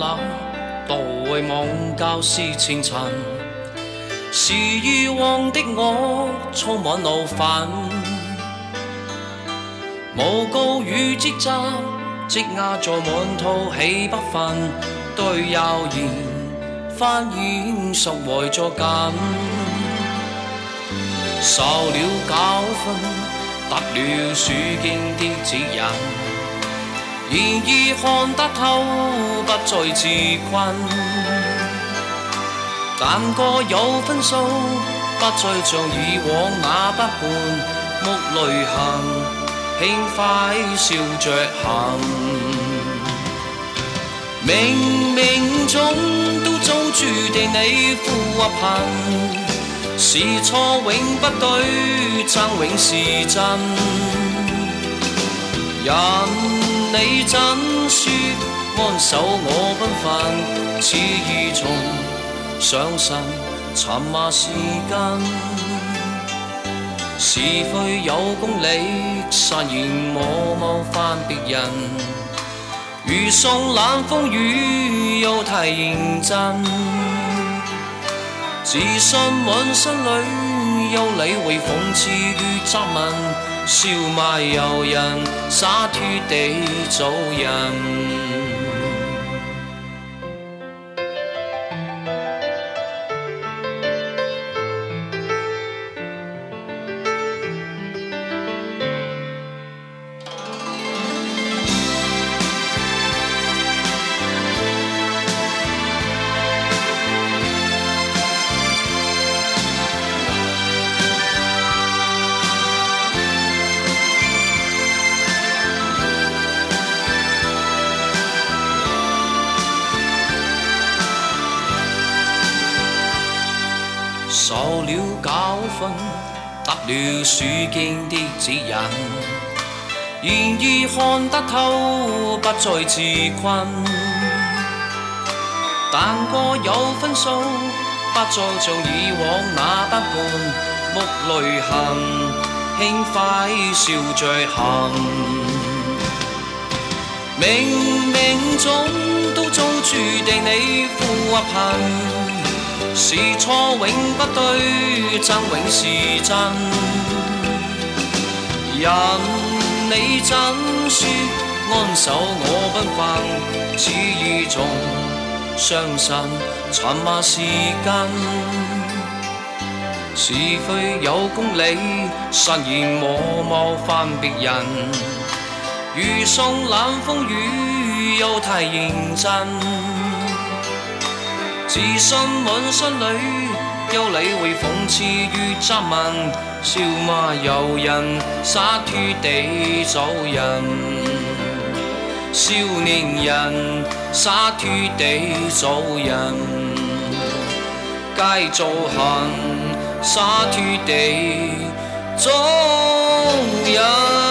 那代忘教是前尘，是以往的我充满怒愤，诬告與職責積壓在滿肚氣不忿，對謠言翻演實懷作緊，受了教訓，得了書經的指引，然而看得透，不再自困。但個有分數，不再像以往那不伴目淚痕，輕快笑着行。冥冥中都早注定你負或貧，是錯永不對，爭永是真。人你怎說安守我奔奮，似兒蟲上神尋罵是根，是非有公理，散言我謬翻別人，如送冷風雨又提認真，自信滿身裏有理會諷刺與責問，笑罵由人，灑脱地做人。受了教訓，得了書經的指引，然而看得透，不再自困。但個有分數，不再像以往那不伴目淚痕，輕快笑着行。冥冥中都早注定你負或貧，是錯永不對，爭永是真。人你怎說安守我奔奮，似兒蟲傷神尋罵是根，是非有公理，散言我謬翻別人，如送冷風雨又提認真。自信滿身裏有理會諷刺與責問，笑罵由人，灑脱地做人。少年人灑脱地做人，皆做行灑脱地做人。